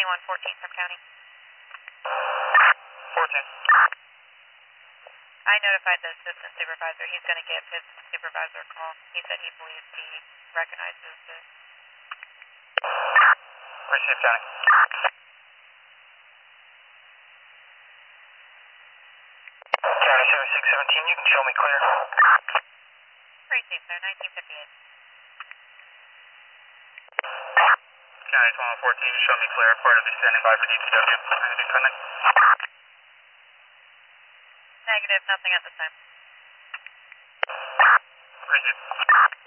2114 from County. 14. I notified the assistant supervisor. He's going to give his supervisor a call. He said he believes he recognizes this. Receive, County. County 7617, you can show me clear. Receive, sir. 1958. County 2114, show me clear. Part of the standing by for DPW. Anything coming? Negative. Nothing at this time. Receive.